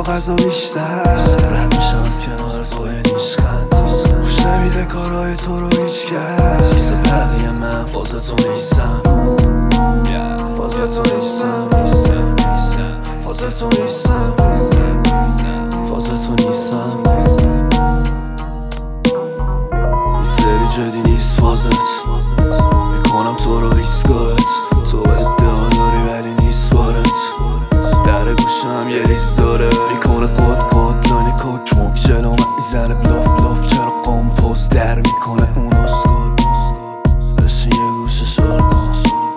کاغذ و بیشتر رد میشم از کنارت با یه نیشخند گوش نمیده کارهای تو رو هیچ کس کیسه بقیه من فاز تو نیستم فاز تو نیستم فاز تو نیستم فاز تو نیستم این سری جدی نیست فازت میکنم تو رو ایستگاهت تو ادعا داری ولی نیست بارت در گوشم یه ریز داره میکنه قد لاین کوک جلو من میزنه بلاف چرا قمپوز در میکنه اون اسکول بشین یه گوشه شال کن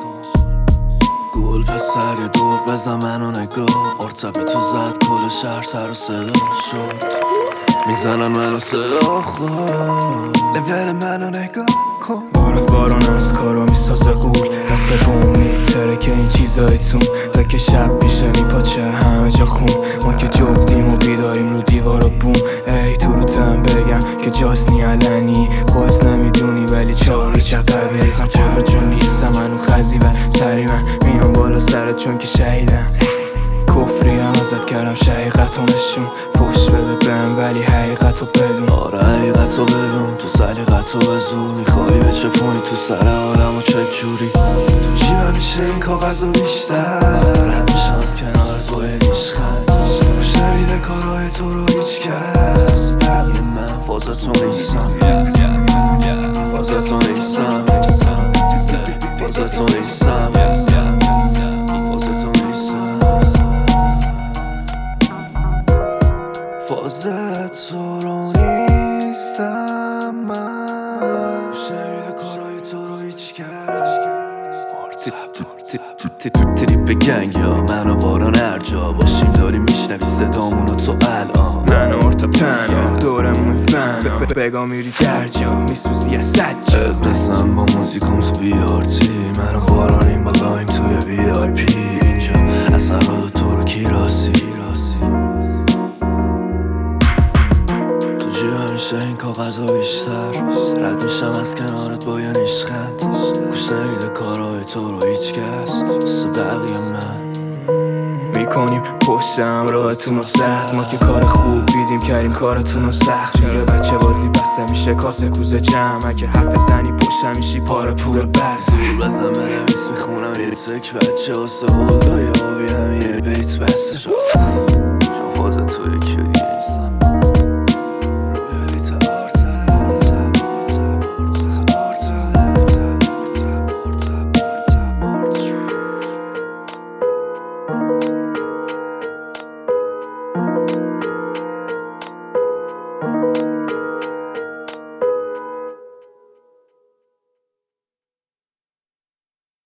گل پسر یه دور بزن منو نگاه ارتبی تو زد کل شهر سر و صدا شد میزنن منو صدا خود لول منو نگاه کن باران از کارا میسازه قول دست امید ترکه این چیزای تون تا که شب میشه میپاچه همه جا خون ما که جفتیم و بیداریم رو دیوار و بوم ای تو رو تم بگم که جاسنی علنی خواست نمیدونی ولی چاری چقدر بیرسم فازا چون نیستم منو خزی و سری من میام بالا سرت چون که شهیدم کفری هم ازت کردم شقیقتو نشون فوش بده بهم ولی حقیقتو بدون آره حقیقتو بدون تو سلیقتو بزون میخوایی به چپونی تو سر آدم و چه جوری تو جیبم میشه این کاغذ و بیشتر رد میشم از کنارت با یه نیشخند گوش نمیده کارهای تو رو هیچ کس بقیه من فاز تو نیستم فاز تو نیستم فاز تو نیستم فاز تو رو نیستم من گوش نمیده کارهای تو رو هیچ کس تریپ گنگ یا من و باران هر جا باشیم داریم میشنوی صدامونو تو الان من ارتب تنها دورمون فن بگا میری در جا میسوزی از سجا ادرسم با موزیکم تو بیارتی من و بارانیم با لایم توی وی آی پی اینجا اصلا رو تو رو کی راسی همیشه این کاغذ و بیشتر رد میشم از کنارت با یه نیشخند گوش نمیده کارهای تو رو هیچ کس مثل بقیه من میکنیم پشتم راهتون رو سخت ما که کار خوب دیدیم کردیم کارتون رو سخت دیگه بچه بازی بسته میشه کاسه کوزه جمع اگه حرف زنی پشتم میشی پاره پور برد زور بزن بنویس میخونم یه تک بچه واسه قلدای آبی همین بیت بسته شد چون فاز تو یکی دیگه